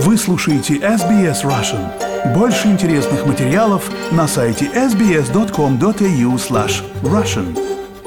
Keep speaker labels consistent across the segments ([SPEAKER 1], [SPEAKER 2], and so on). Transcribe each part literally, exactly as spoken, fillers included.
[SPEAKER 1] Вы слушаете эс би эс Russian. Больше интересных материалов на сайте эс би эс точка ком точка эй ю слэш Russian.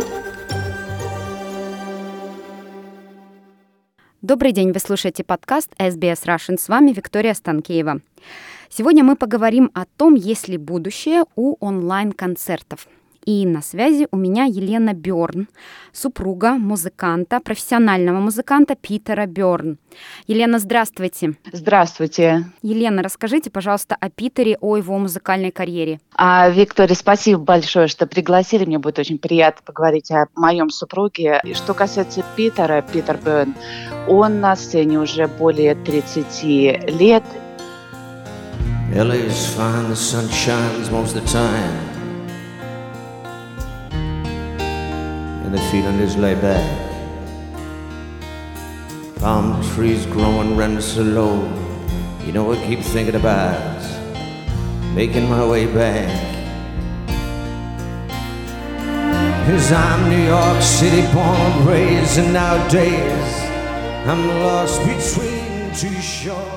[SPEAKER 2] Добрый день, вы слушаете подкаст эс би эс Russian. С вами Виктория Станкеева. Сегодня мы поговорим о том, есть ли будущее у онлайн-концертов. И на связи у меня Елена Бёрн, супруга музыканта, профессионального музыканта Питера Бёрн. Елена, здравствуйте.
[SPEAKER 3] Здравствуйте.
[SPEAKER 2] Елена, расскажите, пожалуйста, о Питере, о его музыкальной карьере.
[SPEAKER 3] А, Виктория, спасибо большое, что пригласили. Мне будет очень приятно поговорить о моем супруге. И что касается Питера, Питер Бёрн, он на сцене уже более тридцати лет.
[SPEAKER 4] эл эй is fine, the sun shines most of the time. And the feeling is laid back. Palm trees growing run so low. You know, I keep thinking about making my way back. 'Cause I'm New York City born and raised, and nowadays I'm lost between two shores.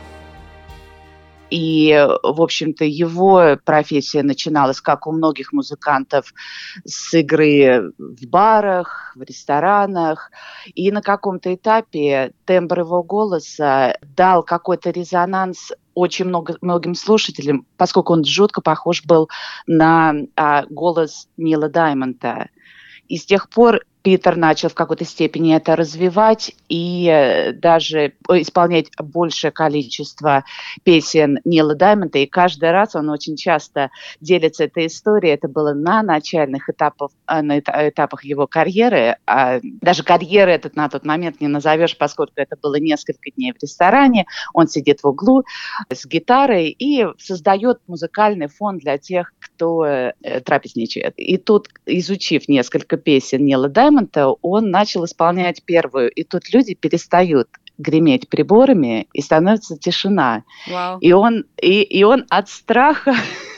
[SPEAKER 3] И, в общем-то, его профессия начиналась, как у многих музыкантов, с игры в барах, в ресторанах. И на каком-то этапе тембр его голоса дал какой-то резонанс очень много, многим слушателям, поскольку он жутко похож был на а, голос Нила Даймонда. И с тех пор Питер начал в какой-то степени это развивать и э, даже исполнять большее количество песен Нила Даймонда. И каждый раз он очень часто делится этой историей. Это было на начальных этапах, на этапах его карьеры. А даже карьеры этот на тот момент не назовешь, поскольку это было несколько дней в ресторане. Он сидит в углу с гитарой и создает музыкальный фон для тех, кто э, трапезничает. И тут, изучив несколько песен Нила Даймонда, он начал исполнять первую, и тут люди перестают греметь приборами, и становится тишина.
[SPEAKER 2] Wow.
[SPEAKER 3] И он, и, и он от страха,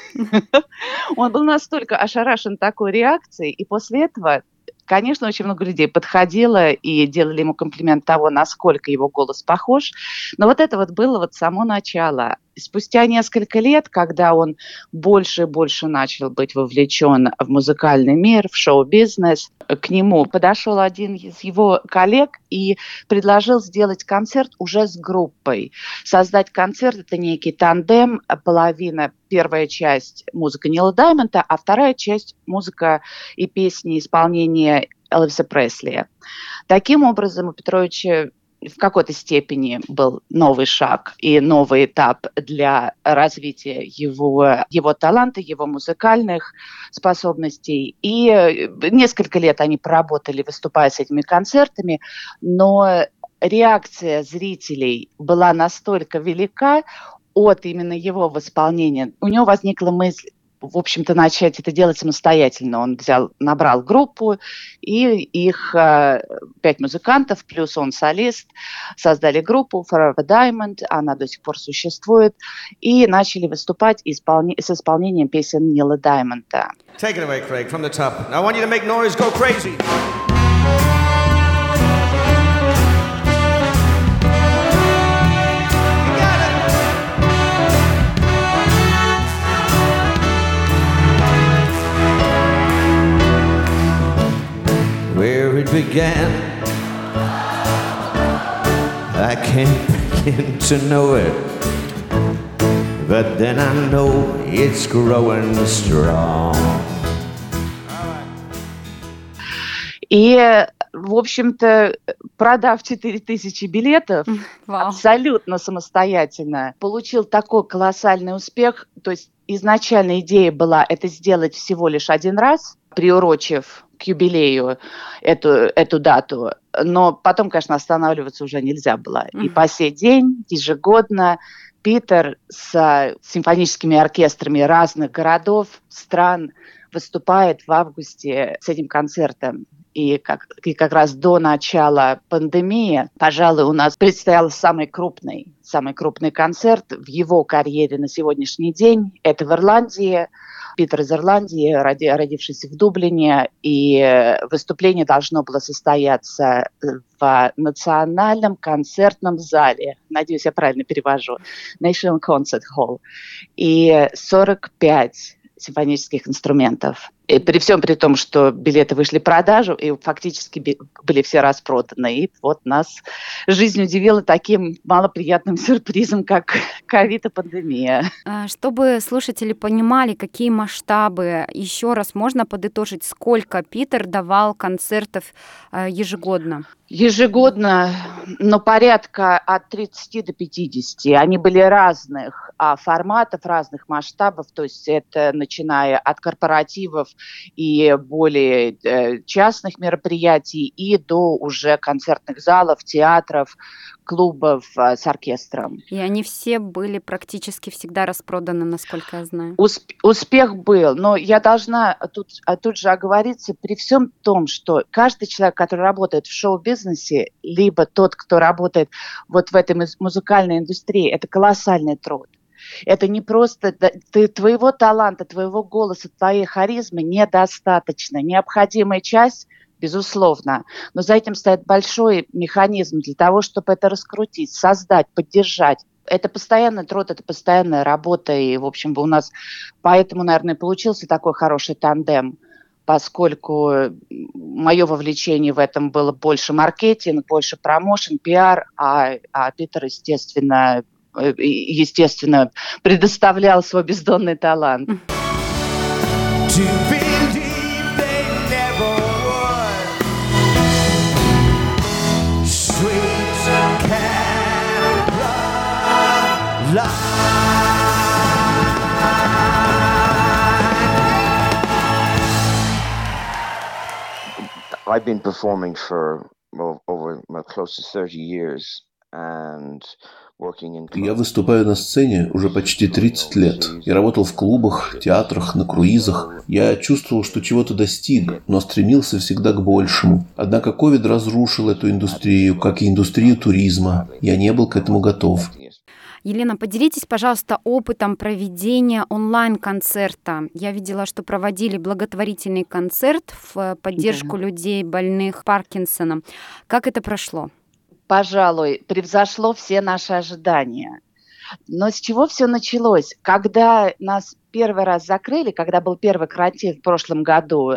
[SPEAKER 3] он был настолько ошарашен такой реакцией, и после этого, конечно, очень много людей подходило и делали ему комплимент того, насколько его голос похож. Но вот это вот было вот само начало. Спустя несколько лет, когда он больше и больше начал быть вовлечен в музыкальный мир, в шоу-бизнес, к нему подошел один из его коллег и предложил сделать концерт уже с группой. Создать концерт – это некий тандем, половина, первая часть – музыка Нила Даймонда, а вторая часть – музыка и песни исполнения Элвиса Пресли. Таким образом, у Петровича в какой-то степени был новый шаг и новый этап для развития его, его таланта, его музыкальных способностей. И несколько лет они проработали, выступая с этими концертами, но реакция зрителей была настолько велика от именно его восполнения. У него возникла мысль, в общем-то, начать это делать самостоятельно. Он взял, набрал группу, и их э, пять музыкантов, плюс он солист, создали группу Forever Diamond, она до сих пор существует, и начали выступать исполни- с исполнением песен Нила Даймонда.
[SPEAKER 4] Take it away, Craig, from the top. Now I want you to make noise, go crazy. Where it began, I can't begin to know it, but then I know it's growing strong.
[SPEAKER 3] И, в общем-то, продав четыре тысячи билетов,
[SPEAKER 2] Wow.
[SPEAKER 3] абсолютно самостоятельно, получил такой колоссальный успех. То есть изначально идея была это сделать всего лишь один раз, приурочив к юбилею эту, эту дату. Но потом, конечно, останавливаться уже нельзя было. Mm-hmm. И по сей день, ежегодно, Питер с симфоническими оркестрами разных городов, стран выступает в августе с этим концертом. И как, и как раз до начала пандемии, пожалуй, у нас предстоял самый крупный, самый крупный концерт в его карьере на сегодняшний день. Это в Ирландии, Питер из Ирландии, роди, родившийся в Дублине, и выступление должно было состояться в национальном концертном зале. Надеюсь, я правильно перевожу. National Concert Hall. И сорок пять симфонических инструментов. И при всем при том, что билеты вышли в продажу, и фактически были все распроданы. И вот нас жизнь удивила таким малоприятным сюрпризом, как ковид и пандемия.
[SPEAKER 2] Чтобы слушатели понимали, какие масштабы, еще раз можно подытожить, сколько Питер давал концертов ежегодно?
[SPEAKER 3] Ежегодно, но порядка от тридцати до пятидесяти. Они были разных а, форматов, разных масштабов. То есть это начиная от корпоративов и более э, частных мероприятий и до уже концертных залов, театров, клубов э, с оркестром.
[SPEAKER 2] И они все были практически всегда распроданы, насколько я знаю.
[SPEAKER 3] Усп- успех был, но я должна тут, тут же оговориться при всем том, что каждый человек, который работает в шоу-бизнесе, либо тот, кто работает вот в этой музыкальной индустрии, это колоссальный труд. Это не просто ты, твоего таланта, твоего голоса, твоей харизмы недостаточно. Необходимая часть, безусловно, но за этим стоит большой механизм для того, чтобы это раскрутить, создать, поддержать. Это постоянный труд, это постоянная работа, и, в общем, у нас поэтому, наверное, получился такой хороший тандем, поскольку мое вовлечение в этом было больше маркетинг, больше промоушен, пиар, а, а Питер, естественно, естественно, предоставлял свой бездонный талант.
[SPEAKER 5] I've been performing for over close to thirty years and
[SPEAKER 6] Я выступаю на сцене уже почти тридцать лет. Я работал в клубах, театрах, на круизах. Я чувствовал, что чего-то достиг, но стремился всегда к большему. Однако ковид разрушил эту индустрию, как и индустрию туризма. Я не был к этому готов.
[SPEAKER 2] Елена, поделитесь, пожалуйста, опытом проведения онлайн-концерта. Я видела, что проводили благотворительный концерт в поддержку да. людей, больных Паркинсоном. Как это прошло?
[SPEAKER 3] Пожалуй, превзошло все наши ожидания. Но с чего все началось? Когда нас первый раз закрыли, когда был первый карантин в прошлом году,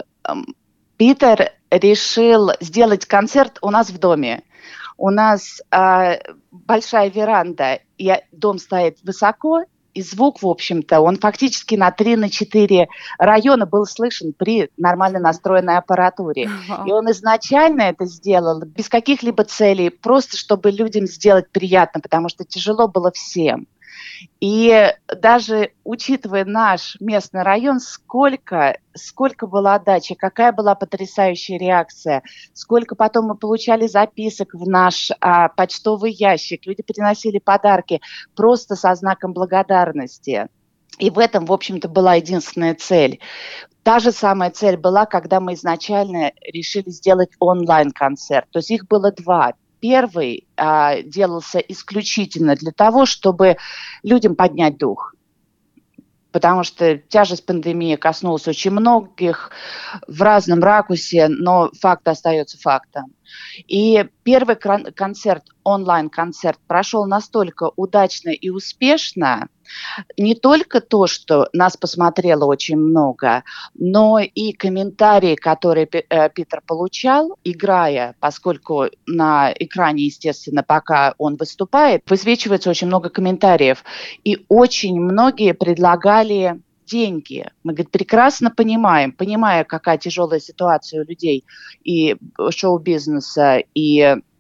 [SPEAKER 3] Питер решил сделать концерт у нас в доме. У нас э, большая веранда, и дом стоит высоко, и звук, в общем-то, он фактически на три четыре района был слышен при нормально настроенной аппаратуре. И он изначально это сделал без каких-либо целей, просто чтобы людям сделать приятно, потому что тяжело было всем. И даже учитывая наш местный район, сколько, сколько было отдачи, какая была потрясающая реакция, сколько потом мы получали записок в наш а, почтовый ящик, люди приносили подарки просто со знаком благодарности. И в этом, в общем-то, была единственная цель. Та же самая цель была, когда мы изначально решили сделать онлайн-концерт. То есть их было два. Первый а, делался исключительно для того, чтобы людям поднять дух. Потому что тяжесть пандемии коснулась очень многих в разном ракурсе, но факт остается фактом. И первый концерт, онлайн-концерт, прошел настолько удачно и успешно, не только то, что нас посмотрело очень много, но и комментарии, которые Питер получал, играя, поскольку на экране, естественно, пока он выступает, высвечивается очень много комментариев. И очень многие предлагали деньги. Мы, говорит, прекрасно понимаем, понимая, какая тяжелая ситуация у людей и шоу-бизнеса, и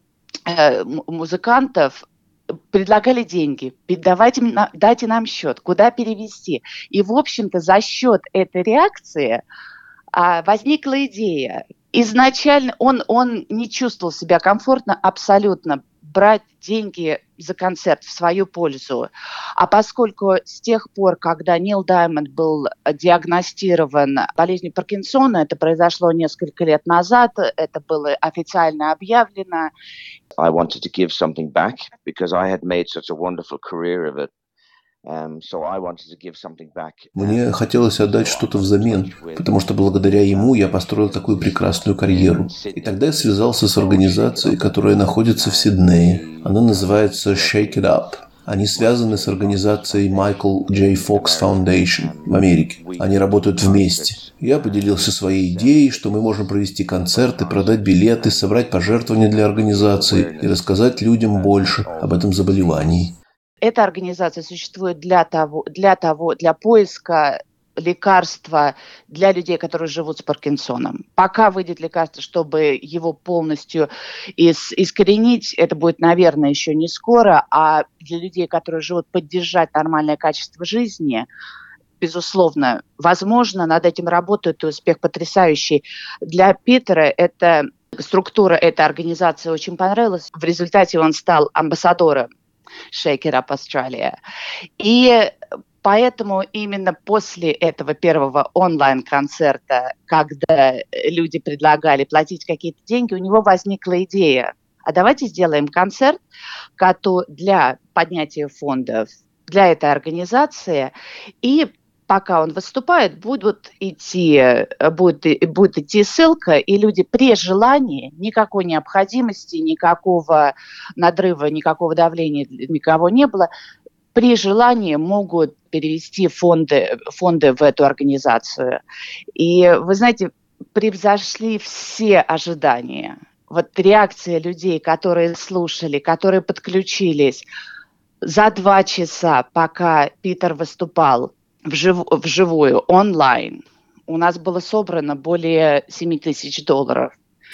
[SPEAKER 3] э, музыкантов, предлагали деньги, давайте, дайте нам счет, куда перевести. И, в общем-то, за счет этой реакции а, возникла идея. Изначально он, он не чувствовал себя комфортно абсолютно брать деньги за концерт в свою пользу. А поскольку с тех пор, когда Нил Даймонд был диагностирован болезнью Паркинсона, это произошло несколько лет назад, это было официально объявлено.
[SPEAKER 5] I wanted to give something back because I had made such a wonderful career of it.
[SPEAKER 6] Мне хотелось отдать что-то взамен, потому что благодаря ему я построил такую прекрасную карьеру. И тогда я связался с организацией, которая находится в Сиднее. Она называется Shake It Up. Они связаны с организацией Michael J. Fox Foundation в Америке. Они работают вместе. Я поделился своей идеей, что мы можем провести концерты, продать билеты, собрать пожертвования для организации и рассказать людям больше об этом заболевании.
[SPEAKER 3] Эта организация существует для того, для того, для поиска лекарства для людей, которые живут с Паркинсоном. Пока выйдет лекарство, чтобы его полностью ис- искоренить, это будет, наверное, еще не скоро, а для людей, которые живут, поддержать нормальное качество жизни, безусловно, возможно, над этим работают, и успех потрясающий. Для Питера эта структура, эта организация очень понравилась. В результате он стал амбассадором Shake It Up Australia. И поэтому именно после этого первого онлайн-концерта, когда люди предлагали платить какие-то деньги, у него возникла идея: а давайте сделаем концерт для поднятия фондов для этой организации, и пока он выступает, будут идти, будет, будет идти ссылка, и люди при желании, никакой необходимости, никакого надрыва, никакого давления никого не было, при желании могут перевести фонды, фонды в эту организацию. И, вы знаете, превзошли все ожидания. Вот реакция людей, которые слушали, которые подключились за два часа, пока Питер выступал вжив, вживую, онлайн, у нас было собрано более семь тысяч долларов.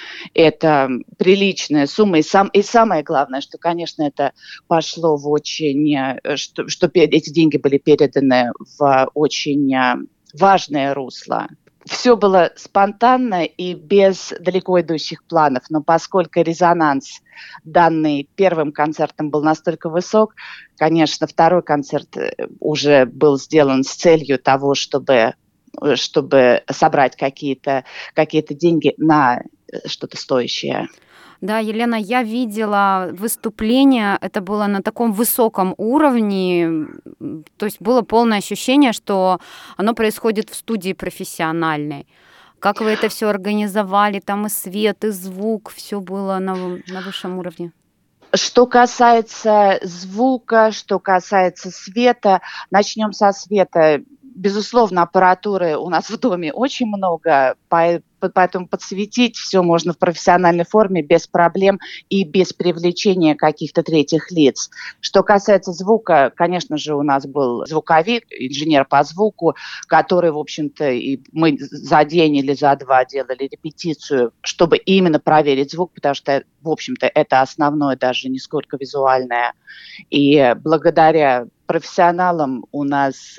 [SPEAKER 3] Это приличная сумма. И, сам, и самое главное, что, конечно, это пошло в очень... Что, что эти деньги были переданы в очень важное русло. Все было спонтанно и без далеко идущих планов. Но поскольку резонанс, данный первым концертом, был настолько высок, конечно, второй концерт уже был сделан с целью того, чтобы, чтобы собрать какие-то, какие-то деньги на что-то стоящее.
[SPEAKER 2] Да, Елена, я видела выступление, это было на таком высоком уровне, то есть было полное ощущение, что оно происходит в студии профессиональной. Как вы это все организовали, там и свет, и звук, все было на, на высшем уровне?
[SPEAKER 3] Что касается звука, что касается света, начнем со света. Безусловно, аппаратуры у нас в доме очень много, поэтому подсветить все можно в профессиональной форме без проблем и без привлечения каких-то третьих лиц. Что касается звука, конечно же, у нас был звуковик, инженер по звуку, который, в общем-то, и мы за день или за два делали репетицию, чтобы именно проверить звук, потому что, в общем-то, это основное, даже не сколько визуальное. И благодаря профессионалам у нас...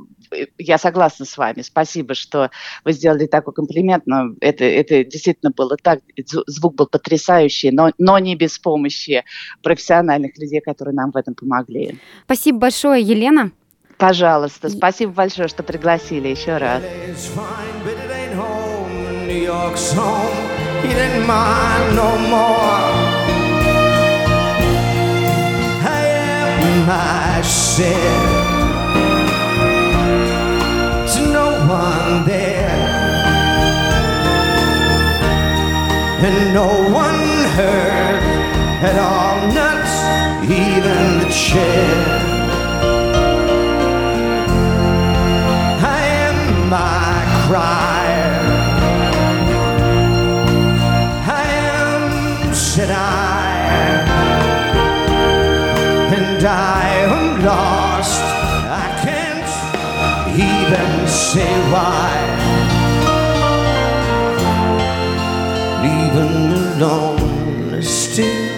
[SPEAKER 3] Я согласна с вами. Спасибо, что вы сделали такой комплимент, но это, это действительно было так. Звук был потрясающий, но, но не без помощи профессиональных людей, которые нам в этом помогли.
[SPEAKER 2] Спасибо большое, Елена.
[SPEAKER 3] Пожалуйста, спасибо большое, что пригласили еще раз.
[SPEAKER 4] One there, and no one heard at all, not even the chair. I am my crier, I am, said I, and I am lost. I can't even say why. Leaving me alone still.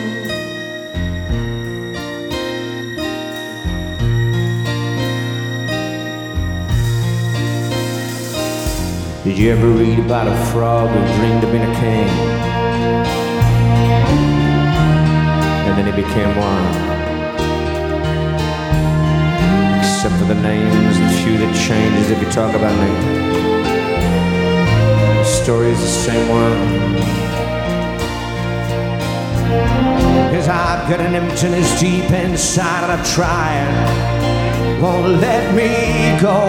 [SPEAKER 4] Did you ever read about a frog who dreamed of being a king? And then he became one. Except for the names, the few that changes if you talk about me. The story is the same one. 'Cause I've got an emptiness deep inside and I've tried, won't let me go.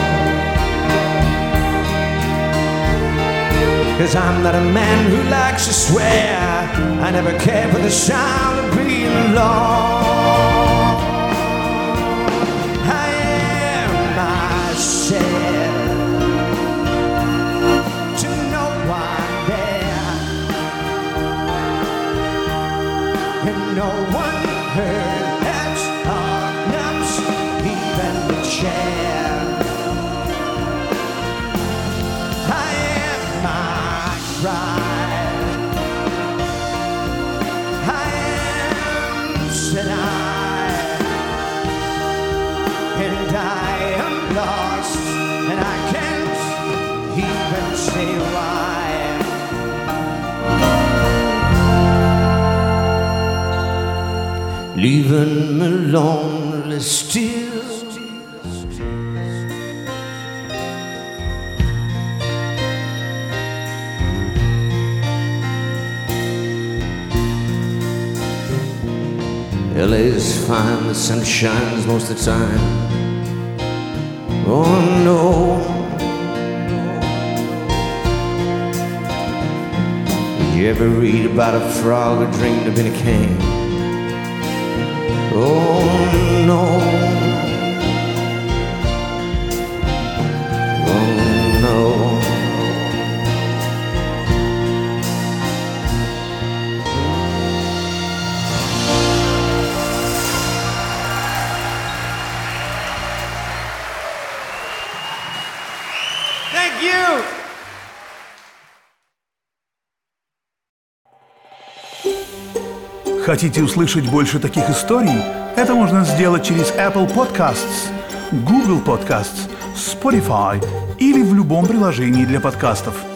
[SPEAKER 4] 'Cause I'm not a man who likes to swear, I never cared for the sound of being alone. I am myself to no one there, and no one heard that's our nuts, even the chair. I am my pride, I am, said I, and I am lost, and I can't even say why. Leaving me lonely still, L A's fine, the sun shines most of the time. Oh no, did you ever read about a frog who dreamed of being a king? Oh no, oh no. Thank you.
[SPEAKER 1] Хотите услышать больше таких историй? Это можно сделать через Apple Podcasts, Google Podcasts, Spotify или в любом приложении для подкастов.